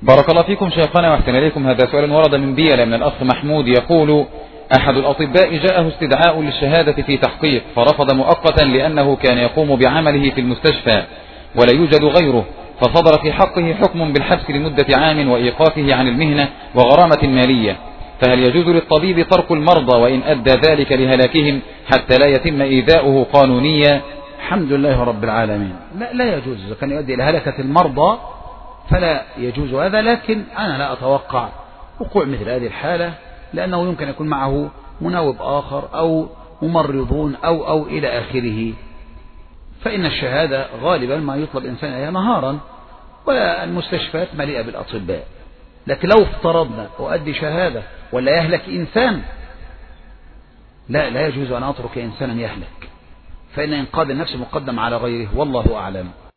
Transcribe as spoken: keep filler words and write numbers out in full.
بارك الله فيكم شيخنا واحسن إليكم. هذا سؤال ورد من بيلة من الأخ محمود يقول: أحد الأطباء جاءه استدعاء للشهادة في تحقيق فرفض مؤقتا لأنه كان يقوم بعمله في المستشفى ولا يوجد غيره، فصدر في حقه حكم بالحبس لمدة عام وإيقافه عن المهنة وغرامة مالية، فهل يجوز للطبيب ترك المرضى وإن أدى ذلك لهلاكهم حتى لا يتم إيذاؤه قانونيا؟ الحمد لله رب العالمين. لا, لا يجوز، إذا كان يؤدي إلى هلكة المرضى فلا يجوز هذا، لكن أنا لا أتوقع وقوع مثل هذه الحالة، لأنه يمكن يكون معه مناوب آخر أو ممرضون أو أو إلى آخره، فإن الشهادة غالبا ما يطلب إنسان إليها نهارا والمستشفيات مليئة بالأطباء. لكن لو افترضنا أؤدي شهادة ولا يهلك إنسان، لا لا يجوز أن أترك إنسانا يهلك، فإن إنقاذ النفس مقدم على غيره، والله أعلم.